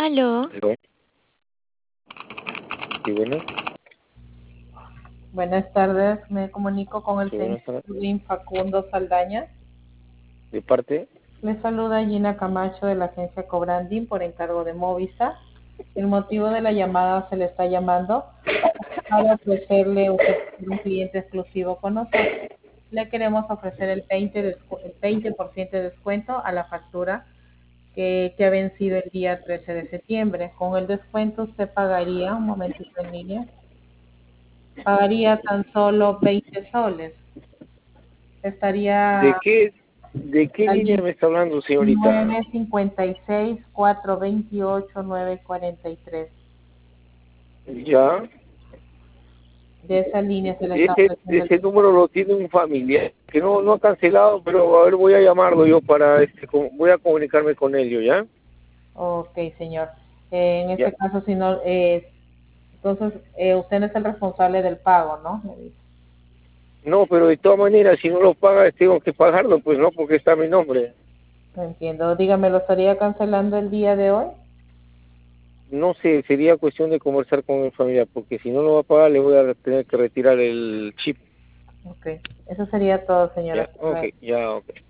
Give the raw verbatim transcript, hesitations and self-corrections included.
Aló. Aló. Sí, bueno, Buenas tardes, me comunico con el sí, señor buenas tardes. Edwin Facundo Saldaña. ¿De parte? Le saluda Gina Camacho de la agencia Cobranding por encargo de Movisa. El motivo de la llamada se le está llamando para ofrecerle usted ser un cliente exclusivo con nosotros. Le queremos ofrecer el veinte, descu- el veinte por ciento de descuento a la factura que, que ha vencido el día trece de septiembre. Con el descuento usted pagaría, un momentito en línea, pagaría tan solo veinte soles. ¿De Estaría qué, de qué al línea me está hablando, señorita? nueve cincuenta y seis, cuatrocientos veintiocho, nueve cuarenta y tres. Ya. De esa línea se le está Ese, ofreciendo el ese número lo tiene un familiar que no, no ha cancelado, pero a ver, voy a llamarlo yo para, este, com- voy a comunicarme con ello, ¿ya? Ok, señor. Eh, en Ya. este caso, si no, eh, entonces eh, usted no es el responsable del pago, ¿no? Me dice. No, pero de todas maneras, si no lo paga, tengo que pagarlo, pues no, porque está mi nombre. No entiendo. Dígame, ¿lo estaría cancelando el día de hoy? No sé, sería cuestión de conversar con mi familia, porque si no lo va a pagar, le voy a tener que retirar el chip. Ok. Eso sería todo, señora. Ya, Hasta ok, luego. ya, ok.